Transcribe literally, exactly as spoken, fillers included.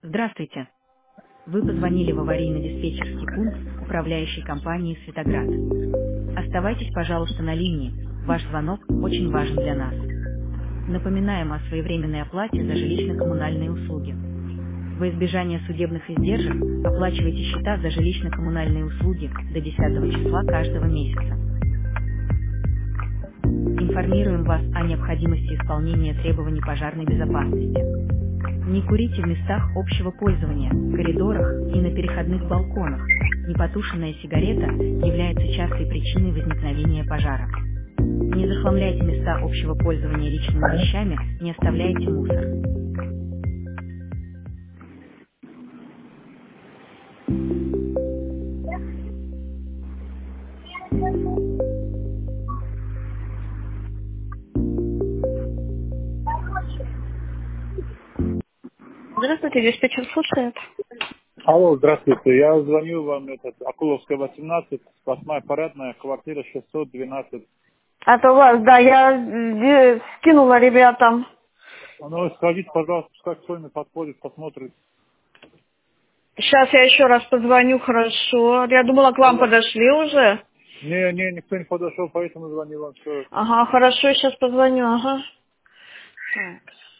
Здравствуйте. Вы позвонили в аварийно-диспетчерский пункт управляющей компании «Светоград». Оставайтесь, пожалуйста, на линии. Ваш звонок очень важен для нас. Напоминаем о своевременной оплате за жилищно-коммунальные услуги. Во избежание судебных издержек оплачивайте счета за жилищно-коммунальные услуги до десятого числа каждого месяца. Информируем вас о необходимости исполнения требований пожарной безопасности. Не курите в местах общего пользования, коридорах и на переходных балконах. Непотушенная сигарета является частой причиной возникновения пожара. Не захламляйте места общего пользования личными вещами, не оставляйте мусор. Здравствуйте, диспетчер слушает. Алло, здравствуйте. Я звоню вам, этот, Акуловская, восемнадцать, восьмая парадная, квартира шестьсот двенадцать. Это у вас, да, я э, скинула ребятам. Ну, сходите, пожалуйста, как кто-нибудь подходит, посмотрит. Сейчас я еще раз позвоню, хорошо. Я думала, к вам подошли уже. Не, не, никто не подошел, поэтому звонил вам. Все. Ага, хорошо, сейчас позвоню, ага. Так.